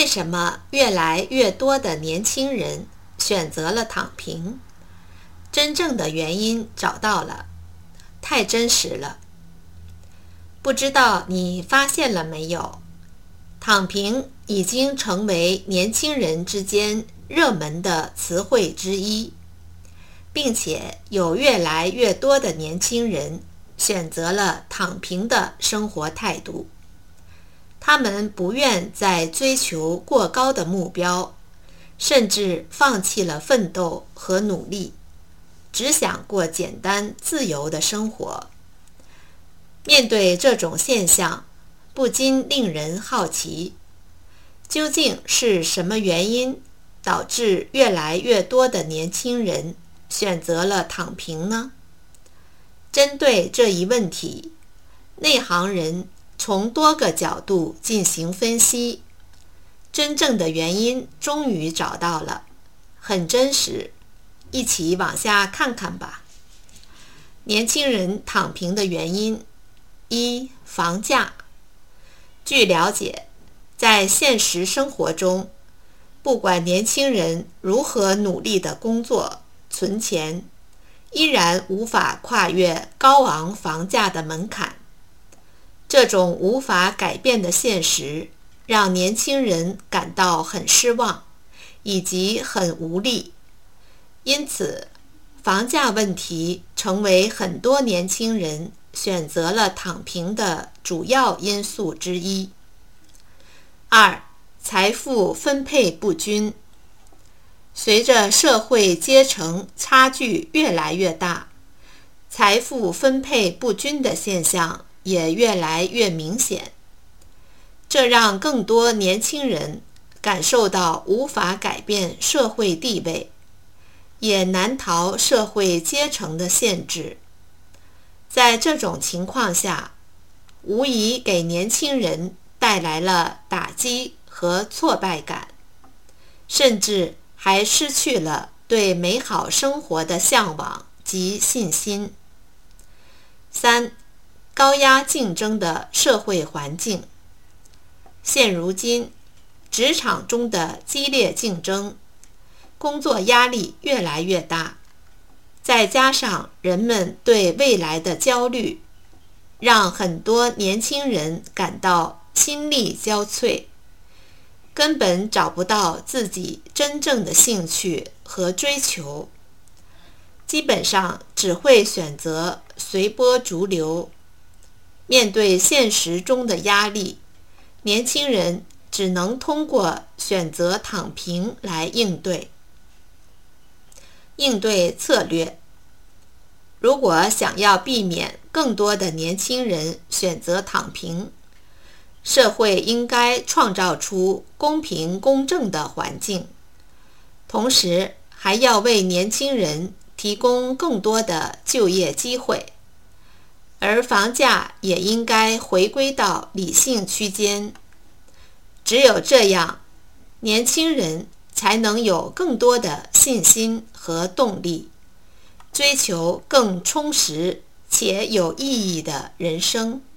为什么越来越多的年轻人选择了躺平？真正的原因找到了，太真实了。不知道你发现了没有，躺平已经成为年轻人之间热门的词汇之一，并且有越来越多的年轻人选择了躺平的生活态度。他们不愿再追求过高的目标，甚至放弃了奋斗和努力，只想过简单自由的生活。面对这种现象，不禁令人好奇，究竟是什么原因导致越来越多的年轻人选择了躺平呢？针对这一问题，内行人从多个角度进行分析，真正的原因终于找到了，很真实，一起往下看看吧。年轻人躺平的原因：一、房价。据了解，在现实生活中，不管年轻人如何努力的工作、存钱，依然无法跨越高昂房价的门槛。这种无法改变的现实，让年轻人感到很失望，以及很无力。因此，房价问题成为很多年轻人选择了躺平的主要因素之一。二、财富分配不均。随着社会阶层差距越来越大，财富分配不均的现象也越来越明显，这让更多年轻人感受到无法改变社会地位，也难逃社会阶层的限制。在这种情况下，无疑给年轻人带来了打击和挫败感，甚至还失去了对美好生活的向往及信心。三、高压竞争的社会环境。现如今，职场中的激烈竞争，工作压力越来越大，再加上人们对未来的焦虑，让很多年轻人感到心力交瘁，根本找不到自己真正的兴趣和追求，基本上只会选择随波逐流。面对现实中的压力，年轻人只能通过选择躺平来应对。应对策略：如果想要避免更多的年轻人选择躺平，社会应该创造出公平公正的环境，同时还要为年轻人提供更多的就业机会，而房价也应该回归到理性区间。只有这样，年轻人才能有更多的信心和动力，追求更充实且有意义的人生。